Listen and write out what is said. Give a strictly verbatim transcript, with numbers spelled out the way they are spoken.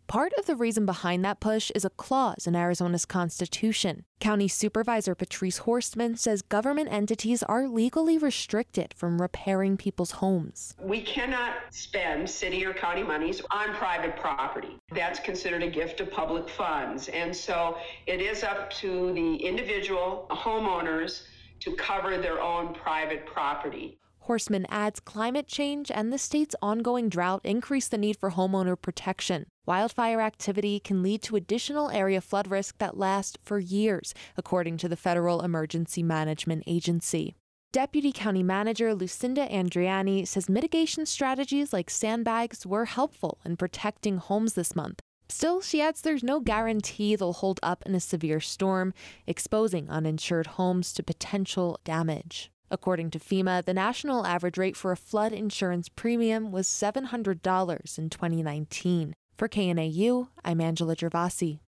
Part of the reason behind that push is a clause in Arizona's constitution. County Supervisor Patrice Horstman says government entities are legally restricted from repairing people's homes. We cannot spend city or county monies on private property. That's considered a gift of public funds. And so it is up to the individual homeowners to cover their own private property. Horstman adds climate change and the state's ongoing drought increase the need for homeowner protection. Wildfire activity can lead to additional area flood risk that lasts for years, according to the Federal Emergency Management Agency. Deputy County Manager Lucinda Andriani says mitigation strategies like sandbags were helpful in protecting homes this month. Still, she adds there's no guarantee they'll hold up in a severe storm, exposing uninsured homes to potential damage. According to FEMA, the national average rate for a flood insurance premium was seven hundred dollars in twenty nineteen. For K N A U, I'm Angela Gervasi.